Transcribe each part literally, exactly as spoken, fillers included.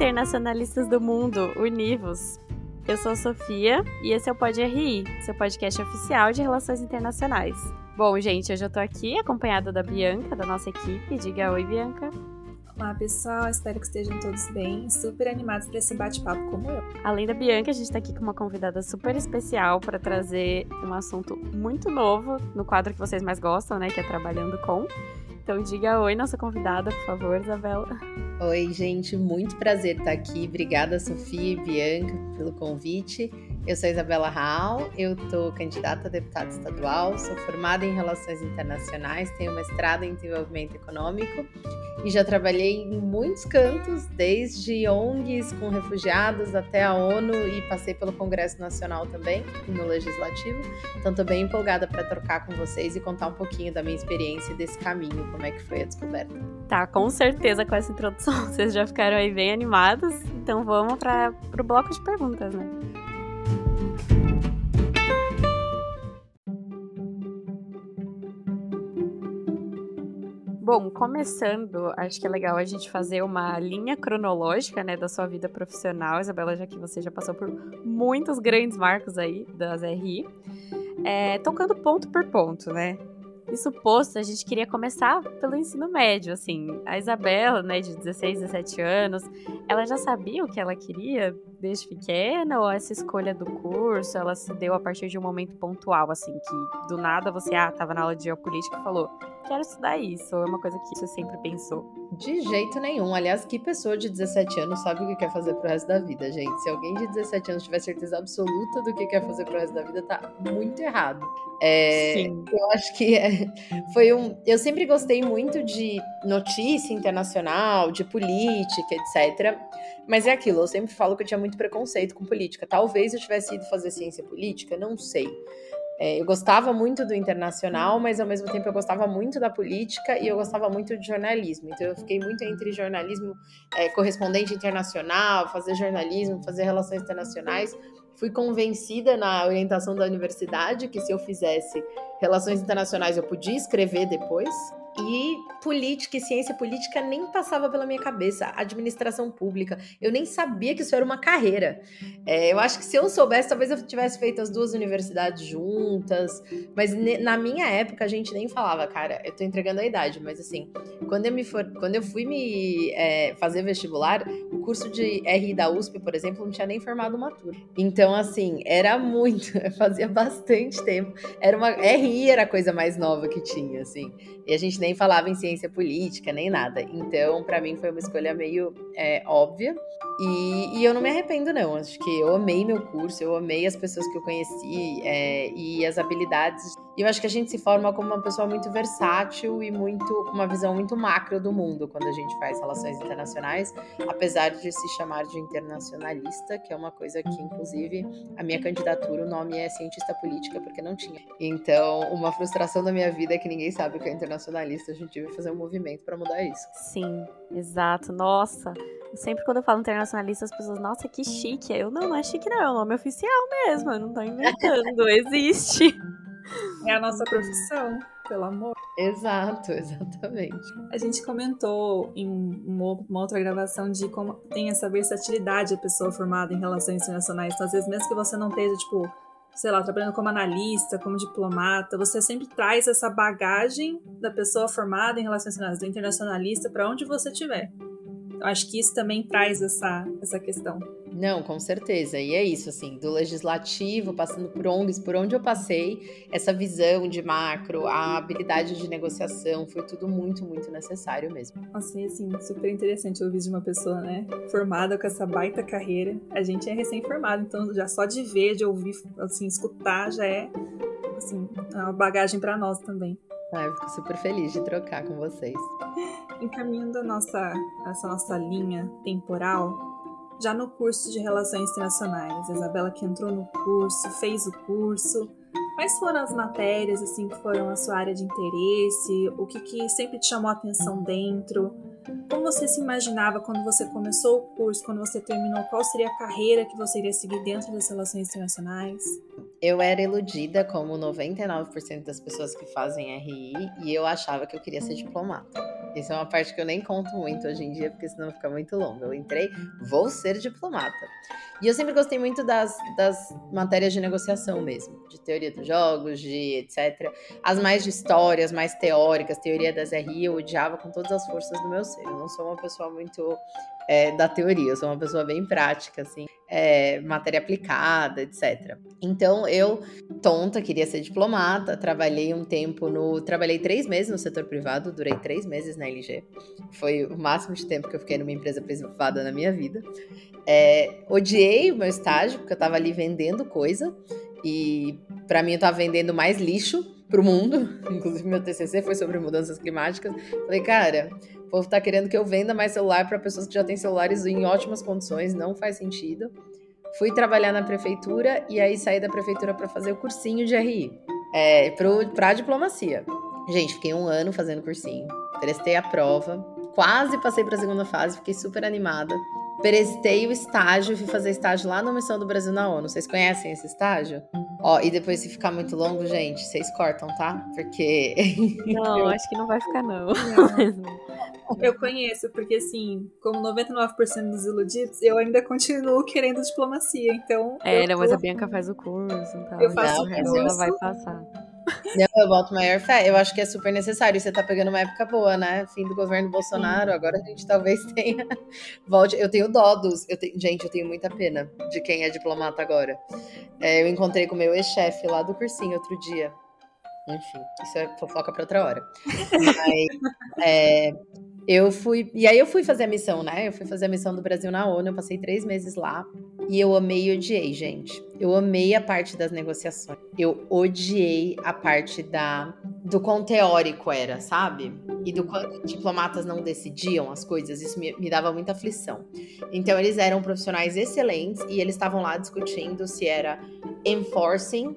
internacionalistas do mundo, univos! Eu sou a Sofia e esse é o Pod R I, seu podcast oficial de Relações Internacionais. Bom, gente, hoje eu tô aqui acompanhada da Bianca, da nossa equipe. Diga oi, Bianca. Olá, pessoal. Espero que estejam todos bem, super animados para esse bate-papo como eu. Além da Bianca, a gente tá aqui com uma convidada super especial para trazer um assunto muito novo no quadro que vocês mais gostam, né, que é Trabalhando Com. Então diga oi, nossa convidada, por favor, Isabela. Oi, gente, muito prazer estar aqui. Obrigada, Sofia e Bianca, pelo convite. Eu sou a Isabela Raal, eu estou candidata a deputada estadual, sou formada em Relações Internacionais, tenho mestrado em Desenvolvimento Econômico e já trabalhei em muitos cantos, desde O N Gs com refugiados até a ONU e passei pelo Congresso Nacional também, no Legislativo. Então estou bem empolgada para trocar com vocês e contar um pouquinho da minha experiência e desse caminho, como é que foi a descoberta. Tá, com certeza com essa introdução vocês já ficaram aí bem animados, então vamos para o bloco de perguntas, né? Bom, começando, acho que é legal a gente fazer uma linha cronológica, né, da sua vida profissional, Isabela, já que você já passou por muitos grandes marcos aí das R I, é, tocando ponto por ponto, né? Isso posto, a gente queria começar pelo ensino médio, assim. A Isabela, né, de dezesseis, dezessete anos, ela já sabia o que ela queria desde pequena, ou essa escolha do curso, ela se deu a partir de um momento pontual, assim, que do nada você, ah, tava na aula de geopolítica e falou, quero estudar isso, ou é uma coisa que você sempre pensou? De jeito nenhum. Aliás, que pessoa de dezessete anos sabe o que quer fazer pro resto da vida, gente? Se alguém de dezessete anos tiver certeza absoluta do que quer fazer pro resto da vida, tá muito errado. É, Sim. Eu acho que é, foi um... Eu sempre gostei muito de notícia internacional, de política, etcétera. Mas é aquilo, eu sempre falo que eu tinha muito preconceito com política. Talvez eu tivesse ido fazer ciência política, não sei. É, eu gostava muito do internacional, mas ao mesmo tempo eu gostava muito da política e eu gostava muito de jornalismo. Então eu fiquei muito entre jornalismo é, correspondente internacional, fazer jornalismo, fazer relações internacionais. Fui convencida na orientação da universidade que se eu fizesse relações internacionais eu podia escrever depois. E política e ciência política nem passava pela minha cabeça. Administração pública, eu nem sabia que isso era uma carreira. É, eu acho que se eu soubesse, talvez eu tivesse feito as duas universidades juntas. Mas ne- na minha época a gente nem falava, cara, eu tô entregando a idade, mas assim, quando eu, me for, quando eu fui me é, fazer vestibular, o curso de R I da U S P, por exemplo, não tinha nem formado uma turma. Então, assim, era muito, fazia bastante tempo. Era uma, R I era a coisa mais nova que tinha, assim. E a gente nem falava em ciência política, nem nada. Então, pra mim, foi uma escolha meio é, óbvia. E, e eu não me arrependo, não. Acho que eu amei meu curso, eu amei as pessoas que eu conheci é, e as habilidades. E eu acho que a gente se forma como uma pessoa muito versátil e muito com uma visão muito macro do mundo quando a gente faz relações internacionais, apesar de se chamar de internacionalista, que é uma coisa que, inclusive, a minha candidatura, o nome é cientista política, porque não tinha. Então, uma frustração da minha vida é que ninguém sabe o que é internacionalista. A gente tive que fazer um movimento para mudar isso. Sim, exato. Nossa, sempre quando eu falo internacionalista, as pessoas, nossa, que chique. Eu, não, não é chique não, é o nome oficial mesmo, eu não tô inventando, existe. É a nossa profissão, pelo amor. Exato, exatamente. A gente comentou em uma, uma outra gravação de como tem essa versatilidade a pessoa formada em relações internacionais. Então, às vezes, mesmo que você não esteja, tipo, sei lá, trabalhando como analista, como diplomata, você sempre traz essa bagagem da pessoa formada em relações internacionais, do internacionalista, para onde você estiver. Eu acho que isso também traz essa, essa questão. Não, com certeza. E é isso, assim, do legislativo, passando por O N Gs, por onde eu passei, essa visão de macro, a habilidade de negociação, foi tudo muito, muito necessário mesmo. Nossa, e assim, super interessante ouvir de uma pessoa, né, formada com essa baita carreira. A gente é recém-formado, então já só de ver, de ouvir, assim, escutar, já é, assim, uma bagagem para nós também. Ah, eu fico super feliz de trocar com vocês. Encaminhando a nossa, essa nossa linha temporal, já no curso de Relações Internacionais, a Isabela que entrou no curso, fez o curso, quais foram as matérias assim, que foram a sua área de interesse, o que, que sempre te chamou a atenção dentro? Como você se imaginava quando você começou o curso, quando você terminou, qual seria a carreira que você iria seguir dentro das relações internacionais? eu era iludida como noventa e nove por cento das pessoas que fazem R I e eu achava que eu queria ser diplomata. Isso é uma parte que eu nem conto muito hoje em dia, porque senão fica muito longo. Eu entrei, vou ser diplomata. E eu sempre gostei muito das, das matérias de negociação mesmo, de teoria dos jogos, de etcétera. As mais de história, as mais teóricas, teoria das R I, eu odiava com todas as forças do meu ser. Eu não sou uma pessoa muito é, da teoria, eu sou uma pessoa bem prática, assim, é, matéria aplicada, etcétera. Então, eu, tonta, queria ser diplomata, trabalhei um tempo no... Trabalhei três meses no setor privado, durei três meses na L G. Foi o máximo de tempo que eu fiquei numa empresa privada na minha vida. É, odiei o meu estágio, porque eu tava ali vendendo coisa, e pra mim eu tava vendendo mais lixo pro mundo. Inclusive meu T C C foi sobre mudanças climáticas. Falei, cara, o povo tá querendo que eu venda mais celular para pessoas que já têm celulares em ótimas condições, não faz sentido. Fui trabalhar na prefeitura e aí saí da prefeitura para fazer o cursinho de R I, é, pro, pra diplomacia. Gente, fiquei um ano fazendo cursinho, prestei a prova, quase passei pra segunda fase, fiquei super animada. Prestei o estágio, fui fazer estágio lá na Missão do Brasil na ONU. Vocês conhecem esse estágio? Ó, e depois se ficar muito longo, gente, vocês cortam, tá? Porque... Não, eu... acho que não vai ficar, não. não. Eu conheço, porque assim, como noventa e nove por cento dos iludidos, eu ainda continuo querendo diplomacia, então... É, eu não, tô... mas a Bianca faz o curso e tal. Eu faço o curso. Ela vai passar. Não, eu boto maior fé. Eu acho que é super necessário. E você tá pegando uma época boa, né? Fim do governo Bolsonaro. Sim. Agora a gente talvez tenha... Volte. Eu tenho dó dos... Eu tenho... Gente, eu tenho muita pena de quem é diplomata agora. É, eu encontrei com o meu ex-chefe lá do cursinho outro dia. Enfim, isso é fofoca pra outra hora. Mas... É... Eu fui... E aí eu fui fazer a missão, né? Eu fui fazer a missão do Brasil na ONU. Eu passei três meses lá. E eu amei e odiei, gente. Eu amei a parte das negociações. Eu odiei a parte da... do quão teórico era, sabe? E do quanto diplomatas não decidiam as coisas. Isso me, me dava muita aflição. Então, eles eram profissionais excelentes. E eles estavam lá discutindo se era enforcing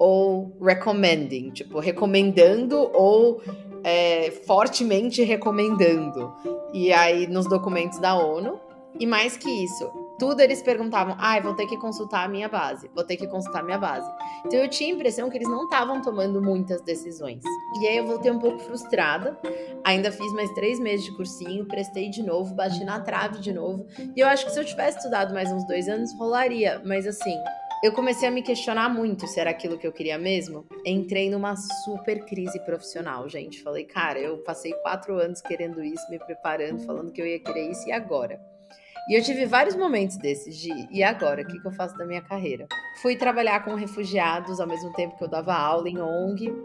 ou recommending. Tipo, recomendando ou... É, fortemente recomendando. E aí, nos documentos da ONU. E mais que isso, tudo eles perguntavam, ah, vou ter que consultar a minha base, vou ter que consultar a minha base. Então eu tinha a impressão que eles não estavam tomando muitas decisões. E aí eu voltei um pouco frustrada, ainda fiz mais três meses de cursinho, prestei de novo, bati na trave de novo. E eu acho que se eu tivesse estudado mais uns dois anos, rolaria. Mas assim... Eu comecei a me questionar muito se era aquilo que eu queria mesmo. Entrei numa super crise profissional, gente. Falei, cara, eu passei quatro anos querendo isso, me preparando, falando que eu ia querer isso, e agora? E eu tive vários momentos desses de, e agora? O que, que eu faço da minha carreira? Fui trabalhar com refugiados ao mesmo tempo que eu dava aula em O N G.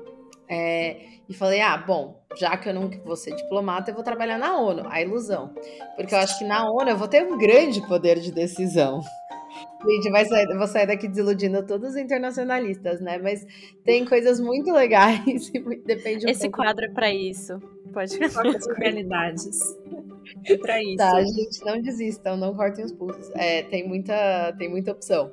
É, e falei, ah, bom, já que eu não vou ser diplomata, eu vou trabalhar na ONU. A ilusão. Porque eu acho que na ONU eu vou ter um grande poder de decisão. Gente, vai sair, eu vou sair daqui desiludindo todos os internacionalistas, né? Mas tem coisas muito legais e depende um Esse pouco... quadro é pra isso. Pode cortar as realidades. É pra isso. Tá, gente, não desistam, não cortem os pulsos. É, tem muita, tem muita opção.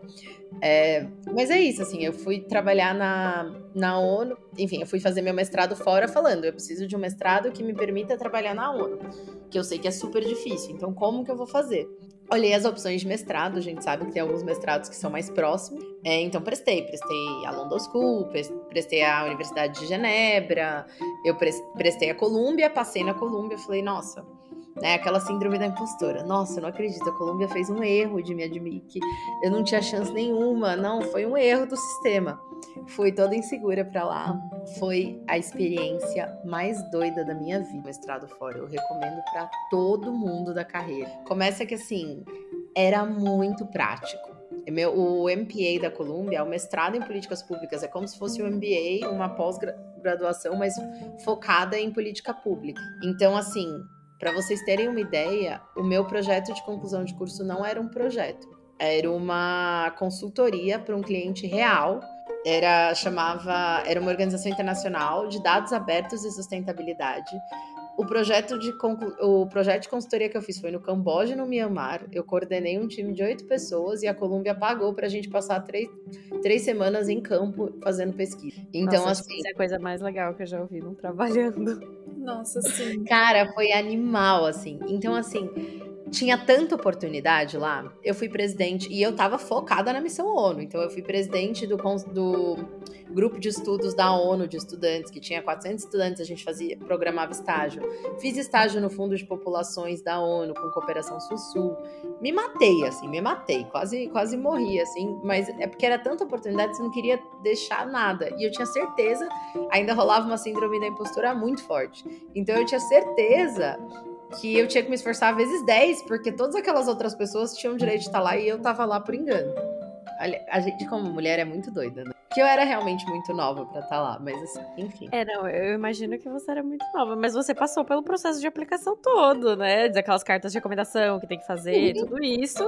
É, mas é isso, assim, eu fui trabalhar na, na ONU, enfim, eu fui fazer meu mestrado fora falando, eu preciso de um mestrado que me permita trabalhar na ONU, que eu sei que é super difícil, então como que eu vou fazer? Olhei as opções de mestrado, a gente sabe que tem alguns mestrados que são mais próximos, é, então prestei, prestei a London School, prestei a Universidade de Genebra, eu prestei a Colômbia, passei na Colômbia, falei, nossa, né, aquela síndrome da impostora, nossa, eu não acredito, a Colômbia fez um erro de me admitir que eu não tinha chance nenhuma, não, foi um erro do sistema. Fui toda insegura pra lá, foi a experiência mais doida da minha vida, mestrado fora, eu recomendo pra todo mundo da carreira. Começa que assim, era muito prático. Meu, o M P A da Colômbia, o mestrado em políticas públicas, é como se fosse um M B A, uma pós-graduação, mas focada em política pública. Então, assim, para vocês terem uma ideia, o meu projeto de conclusão de curso não era um projeto, era uma consultoria para um cliente real. Era, chamava, era uma organização internacional de dados abertos e sustentabilidade. O projeto, de, o projeto de consultoria que eu fiz foi no Camboja e no Mianmar. Eu coordenei um time de oito pessoas e a Colômbia pagou pra gente passar três, três semanas em campo fazendo pesquisa. Então, Nossa, assim... isso é a coisa mais legal que eu já ouvi não trabalhando. Nossa, sim. Cara, foi animal, assim. Então, assim... tinha tanta oportunidade lá. Eu fui presidente, e eu tava focada na missão ONU. Então, eu fui presidente do, do grupo de estudos da ONU, de estudantes, que tinha quatrocentos estudantes, a gente fazia, programava estágio. Fiz estágio no Fundo de Populações da ONU, com Cooperação Sul-Sul. Me matei, assim, me matei. Quase, quase morri, assim. Mas é porque era tanta oportunidade, você não queria deixar nada. E eu tinha certeza, ainda rolava uma síndrome da impostura muito forte. Então, eu tinha certeza que eu tinha que me esforçar vezes dez, porque todas aquelas outras pessoas tinham o direito de estar lá e eu tava lá por engano. A gente, como mulher, é muito doida, né? Que eu era realmente muito nova pra estar lá, mas assim, enfim. É, não, eu imagino que você era muito nova, mas você passou pelo processo de aplicação todo, né? Daquelas cartas de recomendação que tem que fazer, uhum. Tudo isso.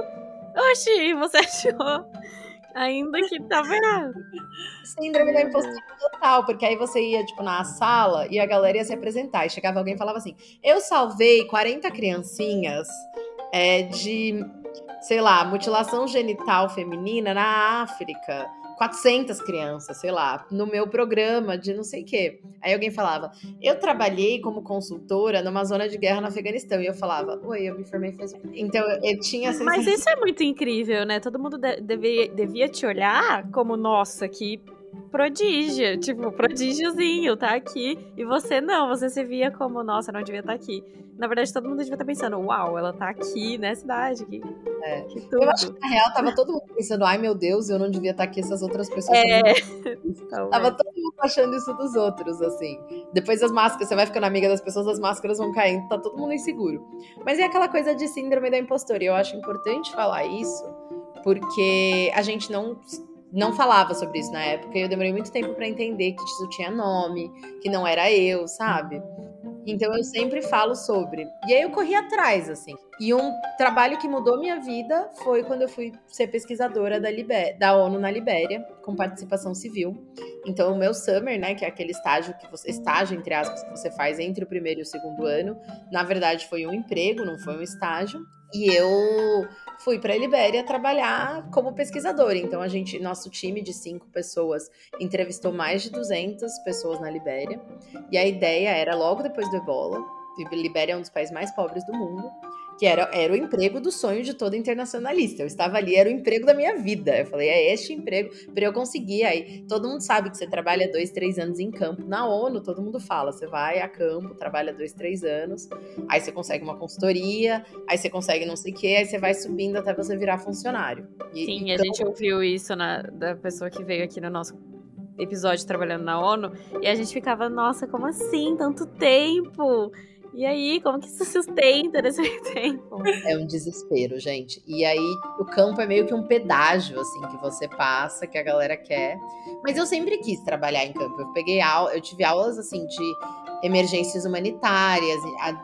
Oxi, você achou ainda que tava errado. Síndrome da impostura total, porque aí você ia, tipo, na sala e a galera ia se apresentar, e chegava alguém e falava assim, eu salvei quarenta criancinhas é, de, sei lá, mutilação genital feminina na África, quatrocentas crianças, sei lá, no meu programa de não sei o quê. Aí alguém falava, eu trabalhei como consultora numa zona de guerra no Afeganistão. E eu falava, oi, eu me formei faz... Então, eu, eu tinha... Essa Mas isso é muito incrível, né? Todo mundo de- devia, devia te olhar como, nossa, que prodígio. Tipo, prodígiozinho, tá aqui. E você não, você se via como, nossa, não devia estar aqui. Na verdade, todo mundo devia estar pensando, uau, ela tá aqui nessa cidade. Que, é. que tudo. Eu acho que, na real, tava todo mundo pensando, ai, meu Deus, eu não devia estar aqui, essas outras pessoas... É. Tava todo mundo achando isso dos outros, assim. Depois das máscaras, você vai ficando amiga das pessoas, as máscaras vão caindo, tá todo mundo inseguro. Mas é aquela coisa de síndrome da impostora, e eu acho importante falar isso, porque a gente não... não falava sobre isso na época, e eu demorei muito tempo pra entender que isso tinha nome, que não era eu, sabe? Então eu sempre falo sobre. E aí eu corri atrás, assim. E um trabalho que mudou minha vida foi quando eu fui ser pesquisadora da, Libé- da ONU na Libéria, com participação civil. Então o meu summer, né, que é aquele estágio que você, estágio, entre aspas, que você faz entre o primeiro e o segundo ano, na verdade foi um emprego, não foi um estágio. E eu fui para a Libéria trabalhar como pesquisadora. Então, a gente, nosso time de cinco pessoas entrevistou mais de duzentas pessoas na Libéria. E a ideia era, logo depois do Ebola, a Libéria é um dos países mais pobres do mundo, que era, era o emprego do sonho de todo internacionalista. Eu estava ali, era o emprego da minha vida. Eu falei, é este emprego para eu conseguir. Aí todo mundo sabe que você trabalha dois, três anos em campo. Na ONU, todo mundo fala, você vai a campo, trabalha dois, três anos, aí você consegue uma consultoria, aí você consegue não sei o quê, aí você vai subindo até você virar funcionário. E, Sim, e a campo... gente ouviu isso na, da pessoa que veio aqui no nosso episódio trabalhando na ONU, e a gente ficava, nossa, como assim? Tanto tempo! E aí, como que isso se sustenta nesse tempo? É um desespero, gente. E aí, o campo é meio que um pedágio, assim, que você passa, que a galera quer. Mas eu sempre quis trabalhar em campo. Eu peguei aula, eu tive aulas, assim, de emergências humanitárias,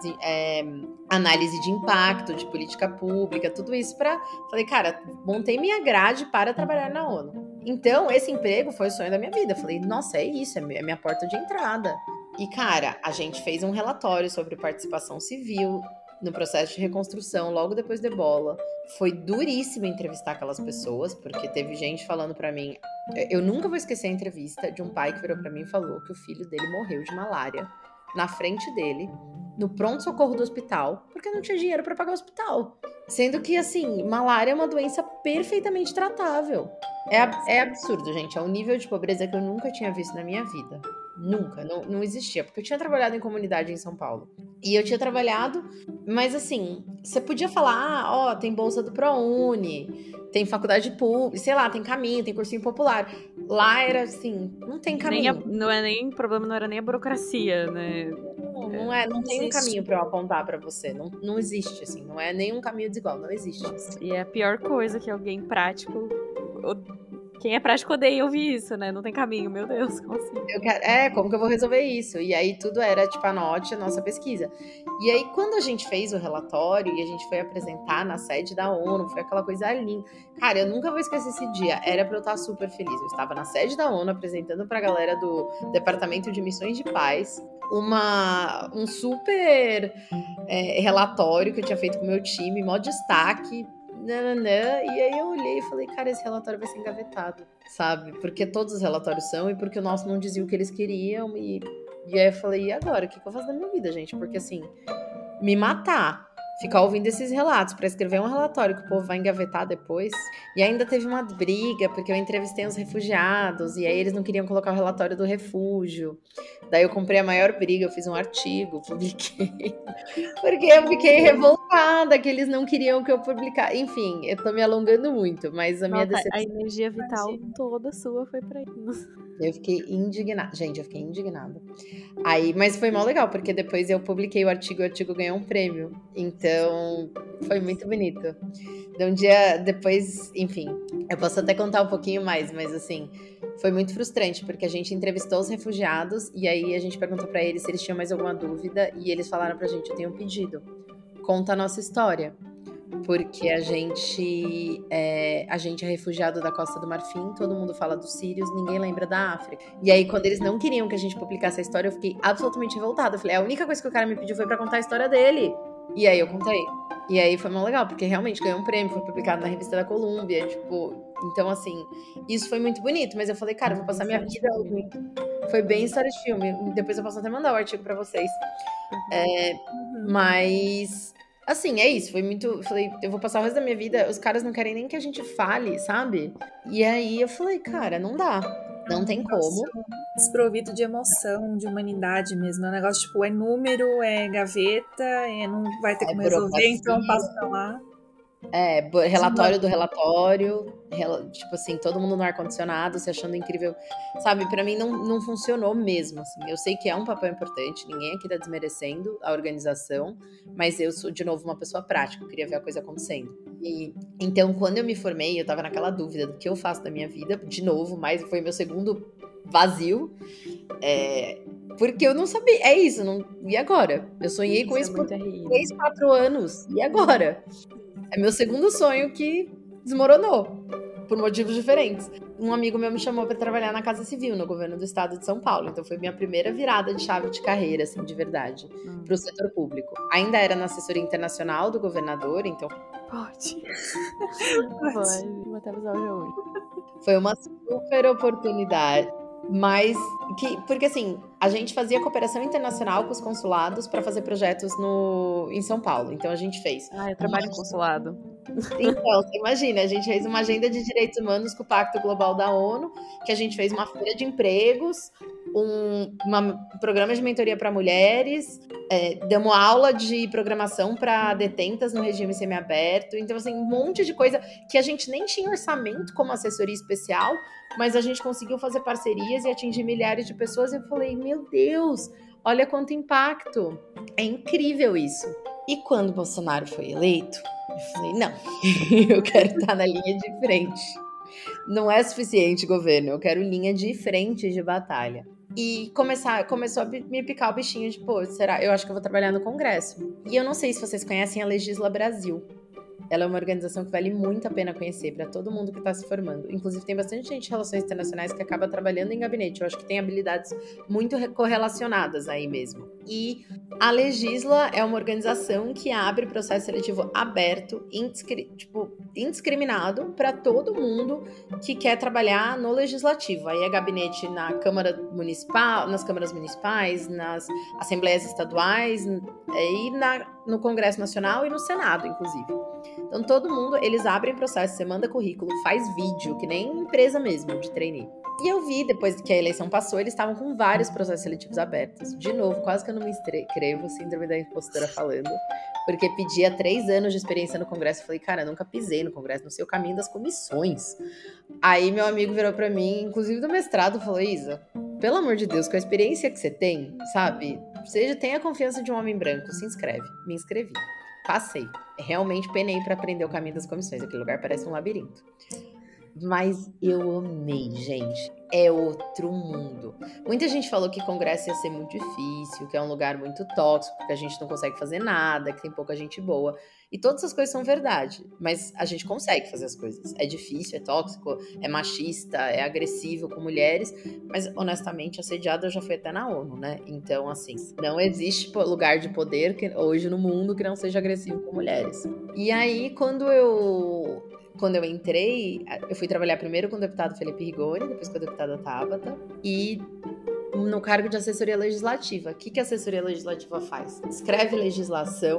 é, análise de impacto, de política pública, tudo isso pra... Falei, cara, montei minha grade para trabalhar na ONU. Então, esse emprego foi o sonho da minha vida. Eu falei, nossa, é isso, é minha porta de entrada. E, cara, a gente fez um relatório sobre participação civil no processo de reconstrução logo depois do Ebola. Foi duríssimo entrevistar aquelas pessoas, porque teve gente falando pra mim... Eu nunca vou esquecer a entrevista de um pai que virou pra mim e falou que o filho dele morreu de malária na frente dele, no pronto-socorro do hospital, porque não tinha dinheiro pra pagar o hospital. Sendo que, assim, malária é uma doença perfeitamente tratável. É, é absurdo, gente. É um nível de pobreza que eu nunca tinha visto na minha vida. Nunca, não, não existia. Porque eu tinha trabalhado em comunidade em São Paulo. E eu tinha trabalhado, mas assim, você podia falar, ah, ó, tem bolsa do ProUni, tem faculdade pública, sei lá, tem caminho, tem cursinho popular. Lá era assim, não tem caminho. Nem a, não é nem, o problema não era nem a burocracia, né? Não, não, é, não, não tem existe. Um caminho pra eu apontar pra você. Não, não existe, assim, não é nenhum caminho desigual, não existe. E é a pior coisa que alguém prático... Quem é prático odeia ouvir isso, né? Não tem caminho, meu Deus, como assim? Eu quero, é, como que eu vou resolver isso? E aí tudo era, tipo, anote a nossa pesquisa. E aí, quando a gente fez o relatório e a gente foi apresentar na sede da ONU, foi aquela coisa linda. Cara, eu nunca vou esquecer esse dia. Era pra eu estar super feliz. Eu estava na sede da ONU apresentando pra galera do Departamento de Missões de Paz uma, um super é, relatório que eu tinha feito com o meu time, mó destaque. Nananã, e aí eu olhei e falei, cara, esse relatório vai ser engavetado, sabe? Porque todos os relatórios são e porque o nosso não dizia o que eles queriam. E, e aí eu falei, e agora? O que, que eu faço da minha vida, gente? Porque assim, me matar ficar ouvindo esses relatos para escrever um relatório que o povo vai engavetar depois. E ainda teve uma briga, porque eu entrevistei os refugiados, e aí eles não queriam colocar o relatório do refúgio. Daí eu comprei a maior briga, eu fiz um artigo, publiquei. Porque eu fiquei revoltada que eles não queriam que eu publicasse. Enfim, eu tô me alongando muito, mas a minha Nossa, decepção... a energia vital toda sua foi pra isso. Eu fiquei indignada. Gente, eu fiquei indignada. Aí, mas foi mó legal, porque depois eu publiquei o artigo e o artigo ganhou um prêmio. Então, foi muito bonito. De um dia depois, enfim, eu posso até contar um pouquinho mais, mas assim, foi muito frustrante, porque a gente entrevistou os refugiados e aí a gente perguntou pra eles se eles tinham mais alguma dúvida e eles falaram pra gente, eu tenho um pedido, conta a nossa história. Porque a gente, é, a gente é refugiado da Costa do Marfim, todo mundo fala dos sírios, ninguém lembra da África. E aí, quando eles não queriam que a gente publicasse a história, eu fiquei absolutamente revoltada. Eu falei, a única coisa que o cara me pediu foi pra contar a história dele. E aí eu contei. E aí foi muito legal, porque realmente ganhou um prêmio, foi publicado na revista da Colômbia, tipo... Então, assim, isso foi muito bonito. Mas eu falei, cara, eu vou passar minha vida ouvindo. Foi bem história de filme. Depois eu posso até mandar o artigo pra vocês. É, mas... Assim, é isso, foi muito... Eu falei, eu vou passar o resto da minha vida, os caras não querem nem que a gente fale, sabe? E aí eu falei, cara, não dá, não tem como. Desprovido de emoção, de humanidade mesmo. É um negócio, tipo, é número, é gaveta, é, não vai ter É como resolver, burocracia. então passa pra lá. É, bo- relatório do relatório, rela- tipo assim, todo mundo no ar-condicionado, se achando incrível. Sabe, pra mim não, não funcionou mesmo, assim. Eu sei que é um papel importante, ninguém aqui tá desmerecendo a organização, mas eu sou, de novo, uma pessoa prática, eu queria ver a coisa acontecendo. E, então, quando eu me formei, eu tava naquela dúvida do que eu faço da minha vida, de novo, mas foi meu segundo vazio, é, porque eu não sabia, é isso, não, e agora? Eu sonhei com isso, é por muito terrível. três, quatro anos, e agora? É meu segundo sonho que desmoronou, por motivos diferentes. Um amigo meu me chamou para trabalhar na Casa Civil, no governo do estado de São Paulo. Então foi minha primeira virada de chave de carreira, assim, de verdade, Hum. para o setor público. Ainda era na assessoria internacional do governador, então Pode. Pode. Vou até avisar o João. foi uma super oportunidade. Mas, que, porque assim, a gente fazia cooperação internacional com os consulados para fazer projetos no, em São Paulo. Então a gente fez. Ah, eu trabalho em consulado. Então, você imagina, a gente fez uma agenda de direitos humanos com o Pacto Global da ONU, que a gente fez uma feira de empregos, um uma, programa de mentoria para mulheres, é, demos aula de programação para detentas no regime semiaberto. Então, assim, um monte de coisa que a gente nem tinha orçamento como assessoria especial, mas a gente conseguiu fazer parcerias e atingir milhares de pessoas. E eu falei, meu Deus, olha quanto impacto. É incrível isso. E quando Bolsonaro foi eleito, eu falei, não, eu quero estar na linha de frente. Não é suficiente, governo, eu quero linha de frente de batalha. E começar, começou a me picar o bichinho de, pô, será? Eu acho que eu vou trabalhar no Congresso. E eu não sei se vocês conhecem a Legisla Brasil. Ela é uma organização que vale muito a pena conhecer para todo mundo que está se formando. Inclusive, tem bastante gente de relações internacionais que acaba trabalhando em gabinete. Eu acho que tem habilidades muito correlacionadas aí mesmo. E a Legisla é uma organização que abre processo seletivo aberto, indiscri- tipo, indiscriminado, para todo mundo que quer trabalhar no legislativo. Aí é gabinete na Câmara Municipal, nas câmaras municipais, nas assembleias estaduais, e na, no Congresso Nacional e no Senado, inclusive. Então, todo mundo, eles abrem processo, você manda currículo, faz vídeo, que nem empresa mesmo, de trainee. E eu vi, depois que a eleição passou, eles estavam com vários processos seletivos abertos. De novo, quase que eu não me inscrevo, síndrome da impostora falando, porque pedia três anos de experiência no Congresso. Eu falei, cara, eu nunca pisei no Congresso, não sei o caminho das comissões. Aí meu amigo virou pra mim, inclusive do mestrado, falou, Isa, pelo amor de Deus, com a experiência que você tem, sabe? Você já tem a confiança de um homem branco, se inscreve. Me inscrevi. Passei. Realmente penei para aprender o caminho das comissões. Aquele lugar parece um labirinto. Mas eu amei, gente. É outro mundo. Muita gente falou que Congresso ia ser muito difícil, que é um lugar muito tóxico, que a gente não consegue fazer nada, que tem pouca gente boa. E todas essas coisas são verdade. Mas a gente consegue fazer as coisas. É difícil, é tóxico, é machista, é agressivo com mulheres. Mas, honestamente, assediada eu já fui até na ONU, né? Então, assim, não existe lugar de poder que, hoje no mundo que não seja agressivo com mulheres. E aí, quando eu... Quando eu entrei, eu fui trabalhar primeiro com o deputado Felipe Rigoni, depois com a deputada Tabata, e no cargo de assessoria legislativa. O que, que a assessoria legislativa faz? Escreve legislação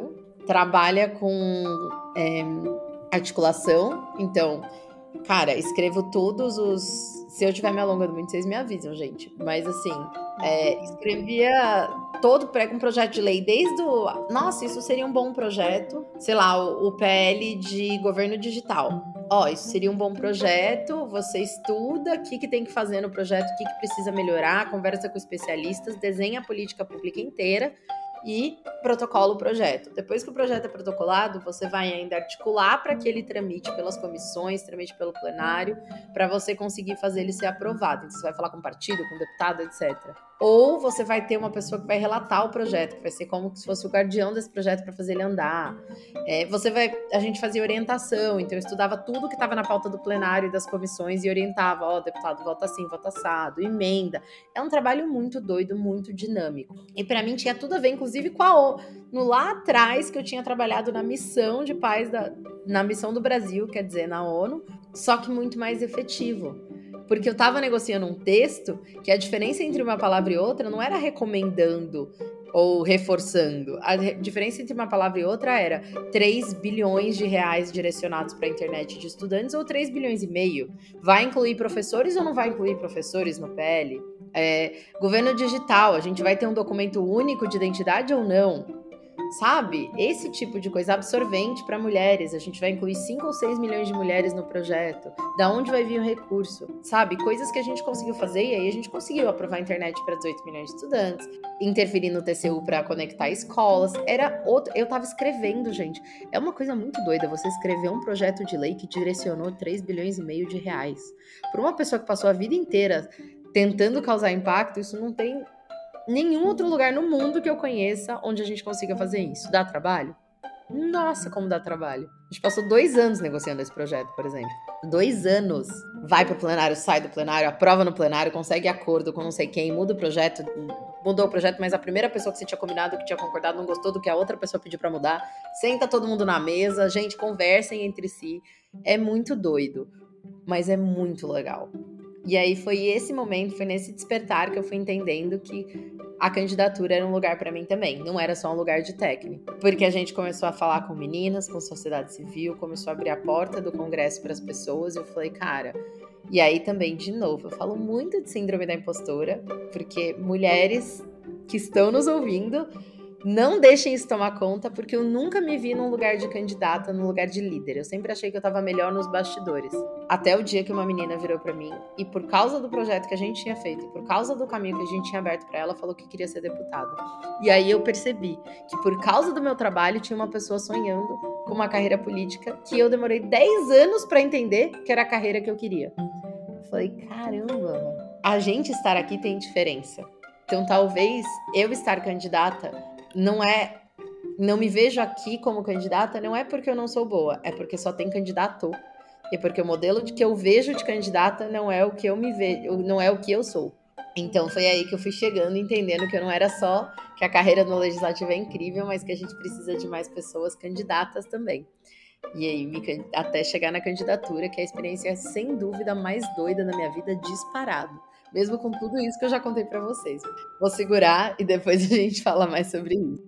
trabalha com é, articulação. Então, cara, escrevo todos os... Se eu estiver me alongando muito, vocês me avisam, gente. Mas, assim, é, escrevia todo pré- um projeto de lei, desde o... Nossa, isso seria um bom projeto. Sei lá, o, o P L de governo digital. Ó, isso seria um bom projeto, você estuda o que, que tem que fazer no projeto, o que, que precisa melhorar, conversa com especialistas, desenha a política pública inteira e protocola o projeto. Depois que o projeto é protocolado, você vai ainda articular para que ele tramite pelas comissões, tramite pelo plenário, para você conseguir fazer ele ser aprovado. Então, você vai falar com o partido, com o deputado, etcétera. Ou você vai ter uma pessoa que vai relatar o projeto, que vai ser como se fosse o guardião desse projeto para fazer ele andar. É, você vai, a gente fazia orientação, então eu estudava tudo que estava na pauta do plenário e das comissões e orientava, ó, deputado, vota assim, vota assado, emenda. É um trabalho muito doido, muito dinâmico. E para mim tinha tudo a ver, inclusive, com a O. No lá atrás, que eu tinha trabalhado na missão de paz, da, na missão do Brasil, quer dizer, na ONU, só que muito mais efetivo. Porque eu tava negociando um texto que a diferença entre uma palavra e outra não era recomendando ou reforçando. A diferença entre uma palavra e outra era três bilhões de reais direcionados para a internet de estudantes ou três bilhões e meio. Vai incluir professores ou não vai incluir professores no P L? É, governo digital, a gente vai ter um documento único de identidade ou não? Sabe? Esse tipo de coisa absorvente para mulheres. A gente vai incluir cinco ou seis milhões de mulheres no projeto. Da onde vai vir o recurso? Sabe? Coisas que a gente conseguiu fazer e aí a gente conseguiu aprovar a internet para dezoito milhões de estudantes, interferir no T C U para conectar escolas. Era outro... Eu tava escrevendo, gente. É uma coisa muito doida você escrever um projeto de lei que direcionou três bilhões e meio de reais. Por uma pessoa que passou a vida inteira tentando causar impacto, isso não tem nenhum outro lugar no mundo que eu conheça onde a gente consiga fazer isso. Dá trabalho? Nossa, como dá trabalho. A gente passou dois anos negociando esse projeto, por exemplo. Dois anos. Vai pro plenário, sai do plenário, aprova no plenário, consegue acordo com não sei quem, muda o projeto, mudou o projeto, mas a primeira pessoa que você tinha combinado, que tinha concordado, não gostou do que a outra pessoa pediu pra mudar. Senta todo mundo na mesa, gente, conversem entre si. É muito doido, mas é muito legal. E aí foi esse momento, foi nesse despertar que eu fui entendendo que a candidatura era um lugar para mim também. Não era só um lugar de técnico. Porque a gente começou a falar com meninas, com sociedade civil, começou a abrir a porta do Congresso para as pessoas. E eu falei, cara... E aí também, de novo, eu falo muito de síndrome da impostora, porque mulheres que estão nos ouvindo... Não deixem isso tomar conta, porque eu nunca me vi num lugar de candidata, num lugar de líder. Eu sempre achei que eu tava melhor nos bastidores. Até o dia que uma menina virou pra mim e por causa do projeto que a gente tinha feito, e por causa do caminho que a gente tinha aberto pra ela, falou que queria ser deputada. E aí eu percebi que por causa do meu trabalho tinha uma pessoa sonhando com uma carreira política que eu demorei dez anos pra entender que era a carreira que eu queria. Eu falei, caramba, a gente estar aqui tem diferença. Então talvez eu estar candidata não é, não me vejo aqui como candidata, não é porque eu não sou boa, é porque só tem candidato. E porque o modelo de que eu vejo de candidata não é o que eu me vejo, não é o que eu sou. Então foi aí que eu fui chegando, entendendo que eu não era só que a carreira no legislativo é incrível, mas que a gente precisa de mais pessoas candidatas também. E aí, me, até chegar na candidatura, que é a experiência sem dúvida mais doida da minha vida, disparado. Mesmo com tudo isso que eu já contei pra vocês. Vou segurar e depois a gente fala mais sobre isso.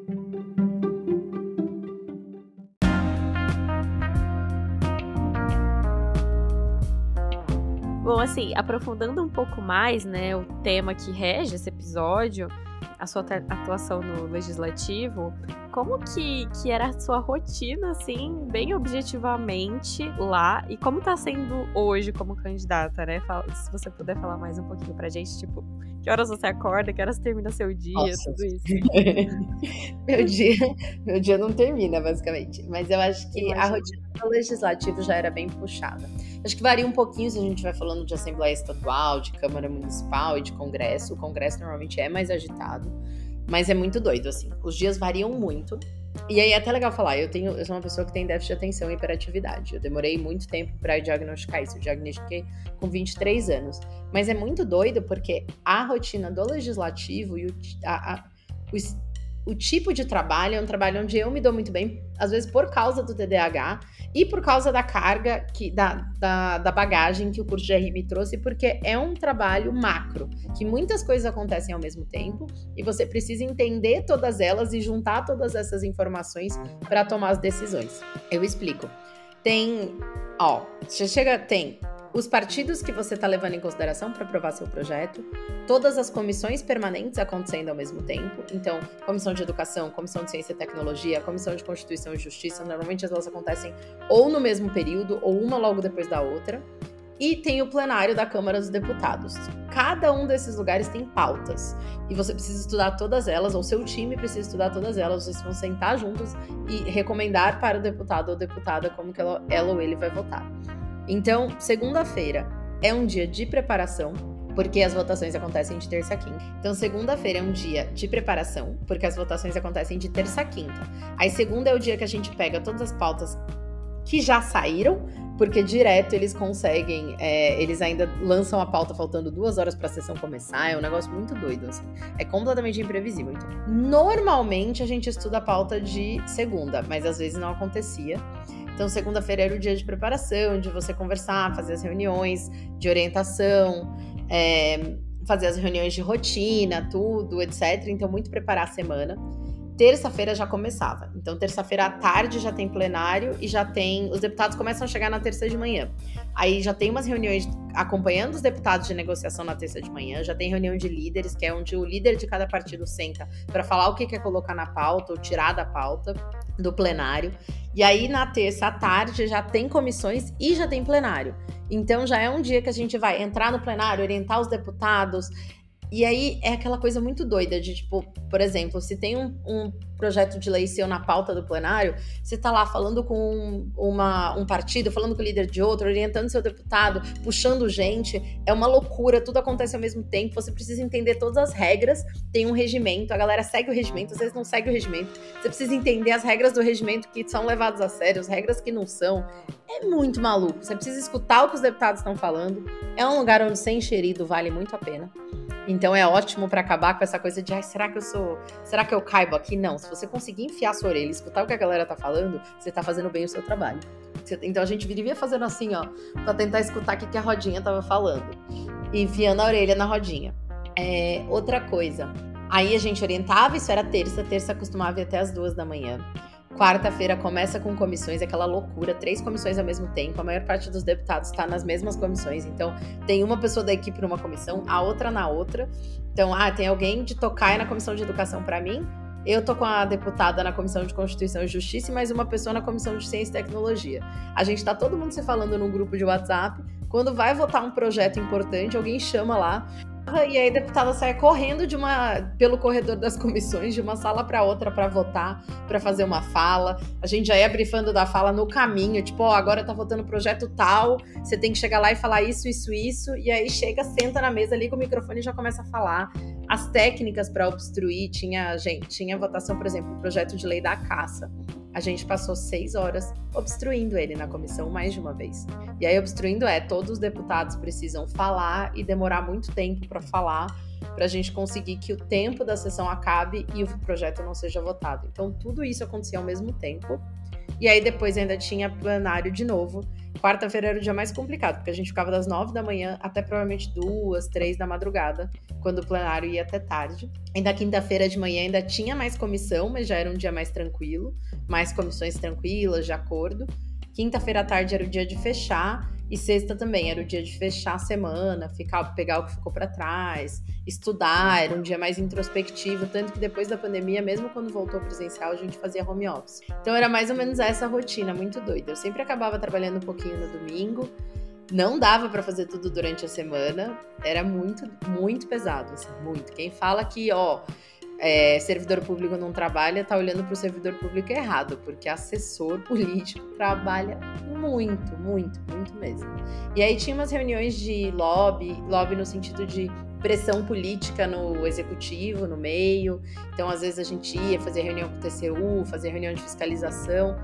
Bom, assim, aprofundando um pouco mais, né, o tema que rege esse episódio, a sua atuação no legislativo, como que, que era a sua rotina, assim, bem objetivamente lá, e como tá sendo hoje como candidata, né? Fala, se você puder falar mais um pouquinho pra gente, tipo, que horas você acorda, que horas termina seu dia, Nossa. Tudo isso. meu, dia, meu dia não termina, basicamente, mas eu acho que Imagina. A rotina do legislativo já era bem puxada. Acho que varia um pouquinho se a gente vai falando de Assembleia Estadual, de Câmara Municipal e de Congresso. O Congresso normalmente é mais agitado, mas é muito doido, assim. Os dias variam muito. E aí é até legal falar, eu, tenho, eu sou uma pessoa que tem déficit de atenção e hiperatividade. Eu demorei muito tempo para diagnosticar isso. Eu diagnostiquei com vinte e três anos. Mas é muito doido porque a rotina do legislativo e o, a, a, o, o tipo de trabalho é um trabalho onde eu me dou muito bem, às vezes por causa do T D A H e por causa da carga, que, da, da, da bagagem que o curso de R I me trouxe, porque é um trabalho macro, que muitas coisas acontecem ao mesmo tempo e você precisa entender todas elas e juntar todas essas informações para tomar as decisões. Eu explico. Tem, ó, você chega, tem os partidos que você está levando em consideração para aprovar seu projeto, todas as comissões permanentes acontecendo ao mesmo tempo, então, comissão de educação, comissão de ciência e tecnologia, comissão de constituição e justiça, normalmente elas acontecem ou no mesmo período, ou uma logo depois da outra, e tem o plenário da Câmara dos Deputados. Cada um desses lugares tem pautas, e você precisa estudar todas elas, ou seu time precisa estudar todas elas, vocês vão sentar juntos e recomendar para o deputado ou deputada como que ela, ela ou ele vai votar. Então, segunda-feira é um dia de preparação, porque as votações acontecem de terça a quinta. Então, segunda-feira é um dia de preparação, porque as votações acontecem de terça a quinta. Aí, segunda é o dia que a gente pega todas as pautas que já saíram, porque direto eles conseguem, é, eles ainda lançam a pauta faltando duas horas para a sessão começar, é um negócio muito doido, assim. É completamente imprevisível. Então, normalmente a gente estuda a pauta de segunda, mas às vezes não acontecia. Então, segunda-feira era o dia de preparação, de você conversar, fazer as reuniões de orientação, é, fazer as reuniões de rotina, tudo, etcétera. Então, muito preparar a semana. Terça-feira já começava. Então, terça-feira à tarde já tem plenário e já tem... Os deputados começam a chegar na terça de manhã. Aí já tem umas reuniões acompanhando os deputados de negociação na terça de manhã. Já tem reunião de líderes, que é onde o líder de cada partido senta para falar o que quer colocar na pauta ou tirar da pauta do plenário. E aí, na terça à tarde, já tem comissões e já tem plenário. Então, já é um dia que a gente vai entrar no plenário, orientar os deputados. E aí, é aquela coisa muito doida de, tipo, por exemplo, se tem um, um projeto de lei seu na pauta do plenário, você tá lá falando com uma, um partido, falando com o líder de outro, orientando seu deputado, puxando gente, é uma loucura, tudo acontece ao mesmo tempo, você precisa entender todas as regras, tem um regimento, a galera segue o regimento, às vezes não segue o regimento, você precisa entender as regras do regimento que são levadas a sério, as regras que não são, é muito maluco, você precisa escutar o que os deputados estão falando, é um lugar onde ser enxerido vale muito a pena. Então é ótimo para acabar com essa coisa de ai, será que eu sou, será que eu caibo aqui? Não, se você conseguir enfiar sua orelha e escutar o que a galera tá falando, você tá fazendo bem o seu trabalho. Então a gente vivia fazendo assim, ó, pra tentar escutar o que a rodinha tava falando. E enfiando a orelha na rodinha. É, outra coisa, aí a gente orientava, isso era terça, terça costumava ir até as duas da manhã. Quarta-feira começa com comissões, aquela loucura, três comissões ao mesmo tempo, a maior parte dos deputados está nas mesmas comissões, então tem uma pessoa da equipe numa comissão, a outra na outra, então, ah, tem alguém de Tocaia na comissão de educação para mim, eu tô com a deputada na comissão de Constituição e Justiça e mais uma pessoa na comissão de Ciência e Tecnologia. A gente tá todo mundo se falando num grupo de WhatsApp, quando vai votar um projeto importante, alguém chama lá, e aí a deputada sai correndo de uma, pelo corredor das comissões, de uma sala para outra para votar, para fazer uma fala. A gente já ia brifando da fala no caminho, tipo, ó, oh, agora tá votando projeto tal, você tem que chegar lá e falar isso, isso, isso, e aí chega, senta na mesa, liga o microfone e já começa a falar. As técnicas para obstruir, tinha, gente, tinha votação, por exemplo, o projeto de lei da caça. A gente passou seis horas obstruindo ele na comissão mais de uma vez. E aí, obstruindo é, todos os deputados precisam falar e demorar muito tempo para falar, para a gente conseguir que o tempo da sessão acabe e o projeto não seja votado. Então, tudo isso acontecia ao mesmo tempo. E aí, depois ainda tinha plenário de novo. Quarta-feira era o dia mais complicado, porque a gente ficava das nove da manhã até provavelmente duas, três da madrugada, quando o plenário ia até tarde. E na quinta-feira de manhã ainda tinha mais comissão, mas já era um dia mais tranquilo, mais comissões tranquilas, de acordo. Quinta-feira à tarde era o dia de fechar, e sexta também era o dia de fechar a semana, ficar, pegar o que ficou para trás, estudar, era um dia mais introspectivo, tanto que depois da pandemia, mesmo quando voltou presencial, a gente fazia home office. Então era mais ou menos essa rotina, muito doida. Eu sempre acabava trabalhando um pouquinho no domingo, não dava para fazer tudo durante a semana, era muito, muito pesado, assim, muito. Quem fala que, ó, é, servidor público não trabalha, tá olhando pro servidor público errado, porque assessor político trabalha muito, muito, muito mesmo. E aí tinha umas reuniões de lobby, lobby no sentido de pressão política no executivo, no meio. Então, às vezes a gente ia fazer reunião com o T C U, fazer reunião de fiscalização,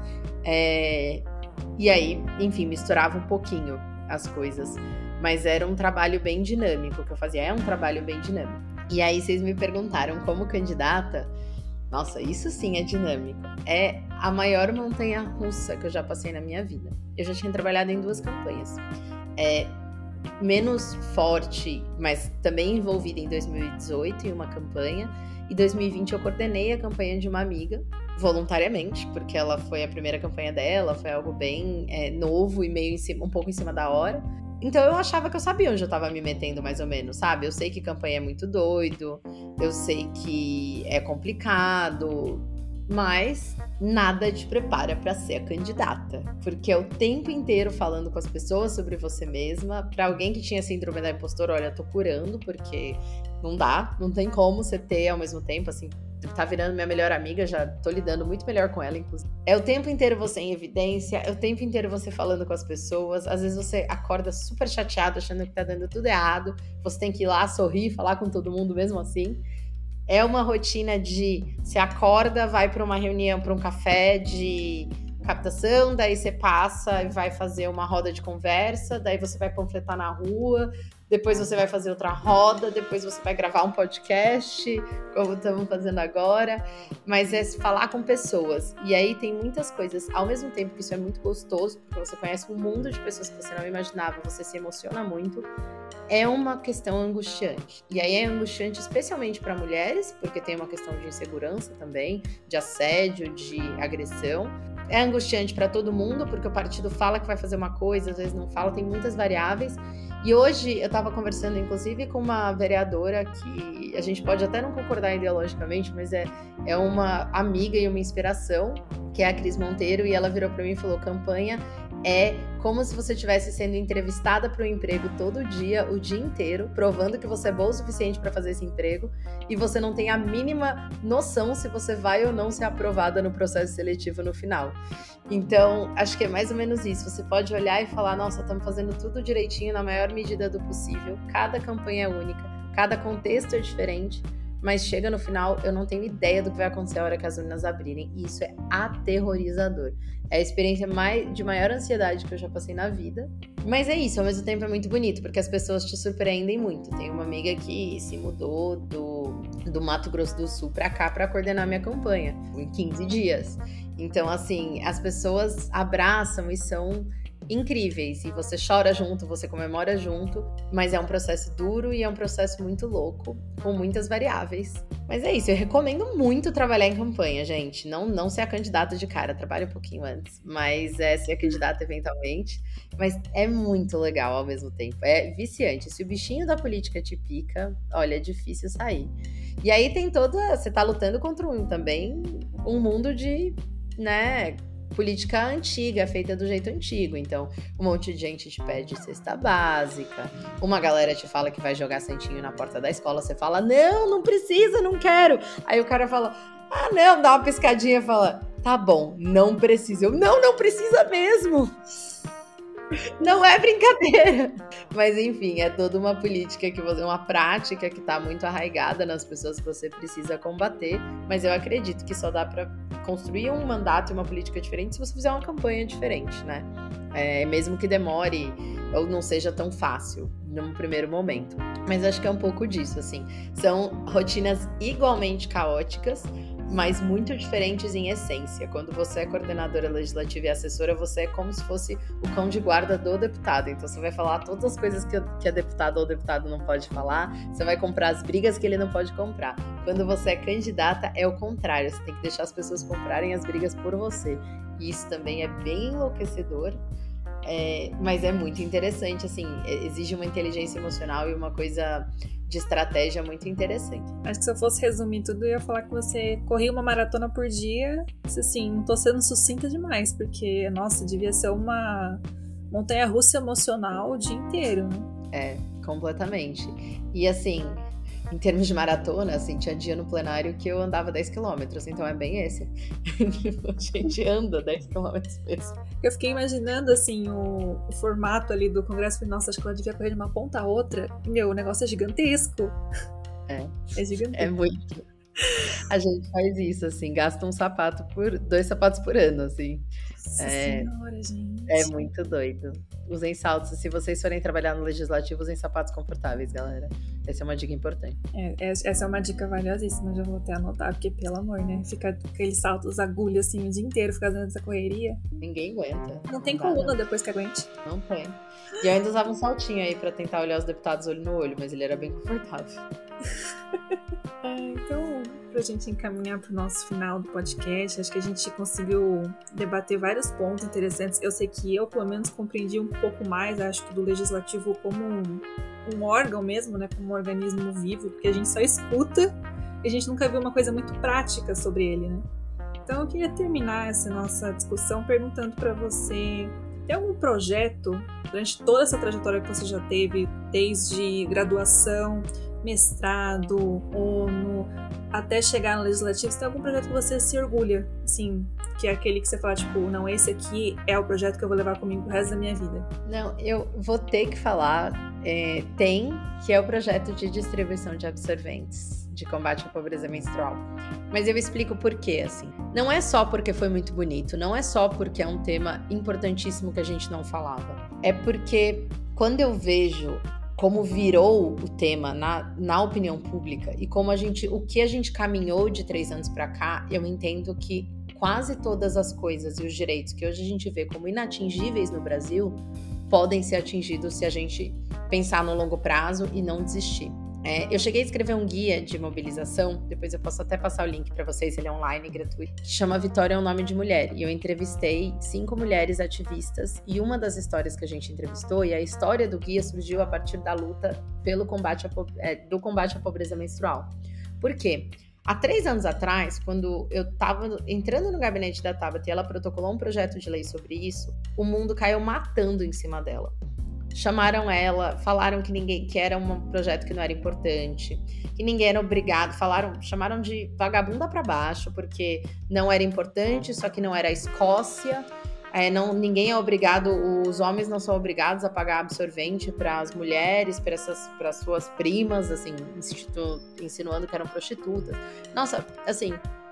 é, e aí, enfim, misturava um pouquinho as coisas. Mas era um trabalho bem dinâmico que eu fazia, é um trabalho bem dinâmico. E aí vocês me perguntaram como candidata, Nossa, isso sim é dinâmico. É a maior montanha-russa que eu já passei na minha vida. Eu já tinha trabalhado em duas campanhas. É menos forte, mas também envolvida em dois mil e dezoito em uma campanha. Em dois mil e vinte eu coordenei a campanha de uma amiga, voluntariamente, porque ela foi a primeira campanha dela, foi algo bem é, novo e meio em cima, um pouco em cima da hora. Então eu achava que eu sabia onde eu tava me metendo, mais ou menos, sabe? Eu sei que campanha é muito doido, eu sei que é complicado, mas nada te prepara pra ser a candidata. Porque é o tempo inteiro falando com as pessoas sobre você mesma. Pra alguém que tinha síndrome da impostora, olha, eu tô curando, porque não dá, não tem como você ter ao mesmo tempo, assim, tá virando minha melhor amiga, já tô lidando muito melhor com ela, inclusive. É o tempo inteiro você em evidência, é o tempo inteiro você falando com as pessoas, às vezes você acorda super chateado, achando que tá dando tudo errado, você tem que ir lá sorrir, falar com todo mundo mesmo assim. É uma rotina de, você acorda, vai pra uma reunião, pra um café de captação, daí você passa e vai fazer uma roda de conversa, daí você vai panfletar na rua, depois você vai fazer outra roda, depois você vai gravar um podcast, como estamos fazendo agora, mas é falar com pessoas. E aí tem muitas coisas, ao mesmo tempo que isso é muito gostoso, porque você conhece um mundo de pessoas que você não imaginava, você se emociona muito, é uma questão angustiante. E aí é angustiante especialmente para mulheres, porque tem uma questão de insegurança também, de assédio, de agressão. É angustiante para todo mundo, porque o partido fala que vai fazer uma coisa, às vezes não fala, tem muitas variáveis. E hoje eu estava conversando, inclusive, com uma vereadora que a gente pode até não concordar ideologicamente, mas é, é uma amiga e uma inspiração, que é a Cris Monteiro, e ela virou para mim e falou: campanha é como se você estivesse sendo entrevistada para um emprego todo dia, o dia inteiro, provando que você é boa o suficiente para fazer esse emprego, e você não tem a mínima noção se você vai ou não ser aprovada no processo seletivo no final. Então, acho que é mais ou menos isso. Você pode olhar e falar: nossa, estamos fazendo tudo direitinho na maior medida do possível. Cada campanha é única, cada contexto é diferente, mas chega no final, eu não tenho ideia do que vai acontecer a hora que as urnas abrirem. E isso é aterrorizador. É a experiência mais, de maior ansiedade que eu já passei na vida. Mas é isso, ao mesmo tempo é muito bonito, porque as pessoas te surpreendem muito. Tem uma amiga que se mudou do, do Mato Grosso do Sul pra cá pra coordenar minha campanha, em quinze dias. Então, assim, as pessoas abraçam e são incríveis, e você chora junto, você comemora junto, mas é um processo duro e é um processo muito louco, com muitas variáveis. Mas é isso, eu recomendo muito trabalhar em campanha, gente. Não, não ser a candidata de cara, trabalhe um pouquinho antes, mas é ser a candidata eventualmente. Mas é muito legal ao mesmo tempo, é viciante. Se o bichinho da política te pica, olha, é difícil sair. E aí tem toda, você tá lutando contra um também, um mundo de, né, política antiga, feita do jeito antigo. Então, um monte de gente te pede cesta básica, uma galera te fala que vai jogar santinho na porta da escola, você fala: não, não precisa, não quero. Aí o cara fala: ah, não, dá uma piscadinha e fala: tá bom, não precisa. Eu, não, não precisa mesmo. Não é brincadeira. Mas enfim, é toda uma política, que você, uma prática que tá muito arraigada nas pessoas que você precisa combater. Mas eu acredito que só dá pra construir um mandato e uma política diferente se você fizer uma campanha diferente, né? É, mesmo que demore ou não seja tão fácil num primeiro momento. Mas acho que é um pouco disso, assim. São rotinas igualmente caóticas, mas muito diferentes em essência. Quando você é coordenadora legislativa e assessora, você é como se fosse o cão de guarda do deputado. Então você vai falar todas as coisas que, que a deputada ou deputado não pode falar, você vai comprar as brigas que ele não pode comprar. Quando você é candidata, é o contrário, você tem que deixar as pessoas comprarem as brigas por você. E isso também é bem enlouquecedor, é, mas é muito interessante, assim, exige uma inteligência emocional e uma coisa de estratégia muito interessante. Acho que se eu fosse resumir tudo, eu ia falar que você corria uma maratona por dia. Assim, não tô sendo sucinta demais, porque, nossa, devia ser uma montanha-russa emocional o dia inteiro, né? É, completamente. E assim, em termos de maratona, assim, tinha dia no plenário que eu andava dez quilômetros, então é bem esse. A gente anda dez quilômetros mesmo. Eu fiquei imaginando, assim, o, o formato ali do Congresso. Falei: nossa, acho que ela devia correr de uma ponta a outra. Meu, o negócio é gigantesco. É. É gigantesco. É muito. A gente faz isso, assim, gasta um sapato por... Dois sapatos por ano, assim. Nossa é, senhora, gente. É muito doido. Usem saltos. Se vocês forem trabalhar no legislativo, usem sapatos confortáveis, galera. Essa é uma dica importante. É, essa é uma dica valiosíssima, já vou até anotar, porque, pelo amor, né? Ficar com aqueles saltos, agulhas assim o dia inteiro, ficar fazendo essa correria. Ninguém aguenta. Não tem dá, coluna não. depois que aguente. Não tem. E eu ainda usava um saltinho aí pra tentar olhar os deputados olho no olho, mas ele era bem confortável. É, então, pra gente encaminhar pro nosso final do podcast, acho que a gente conseguiu debater vários pontos interessantes. Eu sei que eu, pelo menos, compreendi um pouco mais, acho que do legislativo como um, um órgão mesmo, né? Como um organismo vivo, porque a gente só escuta e a gente nunca viu uma coisa muito prática sobre ele, né? Então, eu queria terminar essa nossa discussão perguntando pra você: tem algum projeto, durante toda essa trajetória que você já teve, desde graduação, mestrado, ONU, até chegar no legislativo, você tem algum projeto que você se orgulha, assim, que é aquele que você fala, tipo, não, esse aqui é o projeto que eu vou levar comigo pro resto da minha vida? Não, eu vou ter que falar, é, tem, que é o projeto de distribuição de absorventes de combate à pobreza menstrual. Mas eu explico por quê, assim. Não é só porque foi muito bonito, não é só porque é um tema importantíssimo que a gente não falava. É porque quando eu vejo como virou o tema na, na opinião pública e como a gente, o que a gente caminhou de três anos para cá, eu entendo que quase todas as coisas e os direitos que hoje a gente vê como inatingíveis no Brasil podem ser atingidos se a gente pensar no longo prazo e não desistir. É, eu cheguei a escrever um guia de mobilização, depois eu posso até passar o link para vocês, ele é online, gratuito, que chama Vitória é um Nome de Mulher, e eu entrevistei cinco mulheres ativistas, e uma das histórias que a gente entrevistou, e a história do guia surgiu a partir da luta pelo combate à, é, do combate à pobreza menstrual. Por quê? Há três anos atrás, quando eu estava entrando no gabinete da Tabata e ela protocolou um projeto de lei sobre isso, o mundo caiu matando em cima dela. Chamaram ela, falaram que ninguém, que era um projeto que não era importante, que ninguém era obrigado, falaram, chamaram de vagabunda para baixo, porque não era importante, só que não era a Escócia, é, não, ninguém é obrigado, os homens não são obrigados a pagar absorvente para as mulheres, para essas, para suas primas, assim, institu, insinuando que eram prostitutas. Nossa, assim,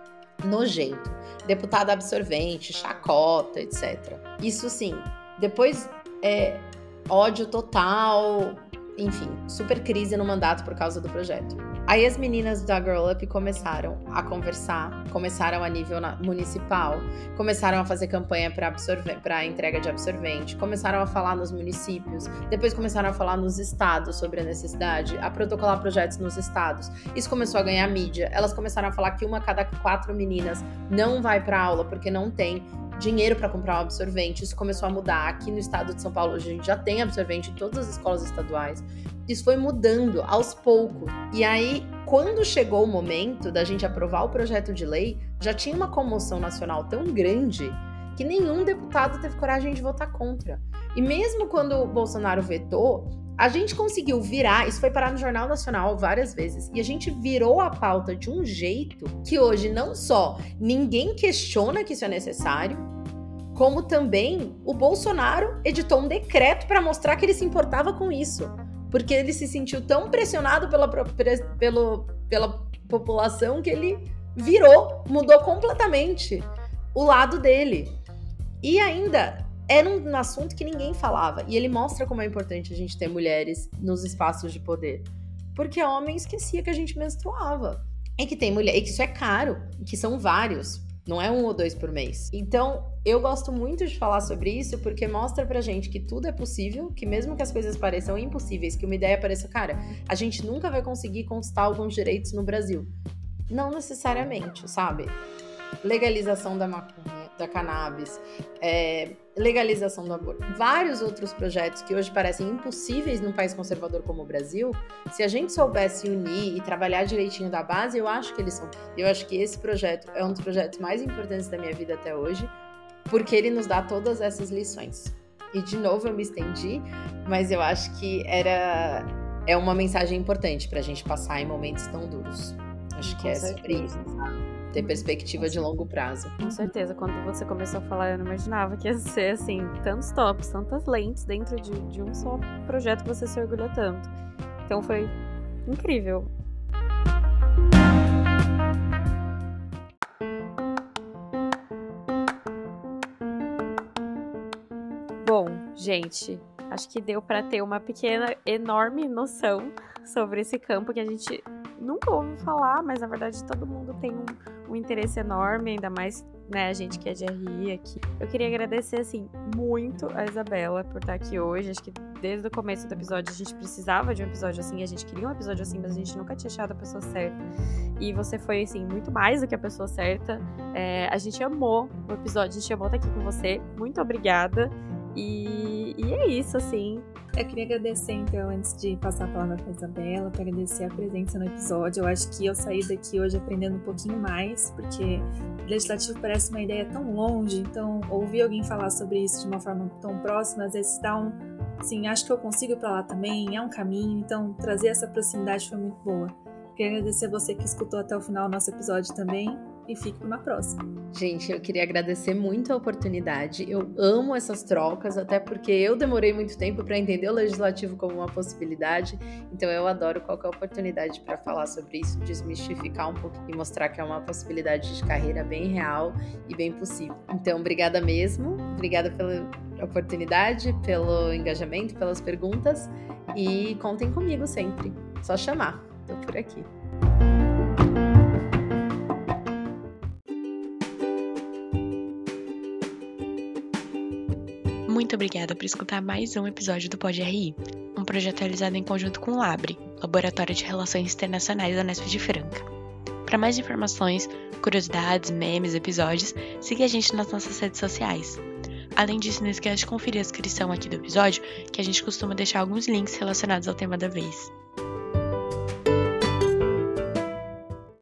nojento. Deputada absorvente, chacota, etcétera. Isso sim, depois é ódio total, enfim, super crise no mandato por causa do projeto. Aí as meninas da Girl Up começaram a conversar, começaram a nível municipal, começaram a fazer campanha para absorver, para entrega de absorvente, começaram a falar nos municípios, depois começaram a falar nos estados sobre a necessidade, a protocolar projetos nos estados. Isso começou a ganhar mídia. Elas começaram a falar que uma a cada quatro meninas não vai para aula porque não tem dinheiro para comprar um absorvente. Isso começou a mudar. Aqui no estado de São Paulo, hoje a gente já tem absorvente em todas as escolas estaduais. Isso foi mudando aos poucos. E aí, quando chegou o momento da gente aprovar o projeto de lei, já tinha uma comoção nacional tão grande que nenhum deputado teve coragem de votar contra. E mesmo quando o Bolsonaro vetou, a gente conseguiu virar, isso foi parar no Jornal Nacional várias vezes, e a gente virou a pauta de um jeito que hoje não só ninguém questiona que isso é necessário, como também o Bolsonaro editou um decreto para mostrar que ele se importava com isso, porque ele se sentiu tão pressionado pela, pelo, pela população que ele virou, mudou completamente o lado dele. E ainda era um assunto que ninguém falava. E ele mostra como é importante a gente ter mulheres nos espaços de poder. Porque homem esquecia que a gente menstruava. E que tem mulher, e que isso é caro, e que são vários. Não é um ou dois por mês. Então, eu gosto muito de falar sobre isso, porque mostra pra gente que tudo é possível, que mesmo que as coisas pareçam impossíveis, que uma ideia pareça, cara, a gente nunca vai conseguir conquistar alguns direitos no Brasil. Não necessariamente, sabe? Legalização da maconha, da cannabis, é, legalização do aborto, vários outros projetos que hoje parecem impossíveis num país conservador como o Brasil. Se a gente soubesse unir e trabalhar direitinho da base, eu acho que eles são. Eu acho que esse projeto é um dos projetos mais importantes da minha vida até hoje, porque ele nos dá todas essas lições. E de novo eu me estendi, mas eu acho que era é uma mensagem importante pra gente passar em momentos tão duros. Acho que é sobre isso, sabe? Ter perspectiva de longo prazo. Com certeza, quando você começou a falar, eu não imaginava que ia ser, assim, tantos tops, tantas lentes dentro de, de um só projeto que você se orgulha tanto. Então foi incrível. Bom, gente, Acho que deu para ter uma pequena, enorme noção sobre esse campo que a gente nunca ouve falar, mas na verdade todo mundo tem um, um interesse enorme, ainda mais, né, a gente que é de R I aqui. Eu queria agradecer, assim, muito a Isabela por estar aqui hoje. Acho que desde o começo do episódio a gente precisava de um episódio assim, a gente queria um episódio assim, mas a gente nunca tinha achado a pessoa certa. E você foi, assim, muito mais do que a pessoa certa. É, a gente amou o episódio, a gente amou estar aqui com você. Muito obrigada. E, e é isso, assim. Eu queria agradecer, então, antes de passar a palavra para a Isabela, para agradecer a presença no episódio. Eu acho que eu saí daqui hoje aprendendo um pouquinho mais, porque legislativo parece uma ideia tão longe, então ouvir alguém falar sobre isso de uma forma tão próxima, às vezes dá um, assim, acho que eu consigo ir para lá também, é um caminho, então trazer essa proximidade foi muito boa. Queria agradecer a você que escutou até o final do nosso episódio também. E fique para uma próxima. Gente, eu queria agradecer muito a oportunidade. Eu amo essas trocas, até porque eu demorei muito tempo para entender o legislativo como uma possibilidade. Então eu adoro qualquer oportunidade para falar sobre isso, desmistificar um pouco e mostrar que é uma possibilidade de carreira bem real e bem possível. Então, obrigada mesmo. Obrigada pela oportunidade, pelo engajamento, pelas perguntas. E contem comigo sempre. Só chamar. Tô por aqui. Muito obrigada por escutar mais um episódio do Pod R I, um projeto realizado em conjunto com o LABRE, Laboratório de Relações Internacionais da Unesp de Franca. Para mais informações, curiosidades, memes, episódios, siga a gente nas nossas redes sociais. Além disso, não esqueça de conferir a descrição aqui do episódio, que a gente costuma deixar alguns links relacionados ao tema da vez.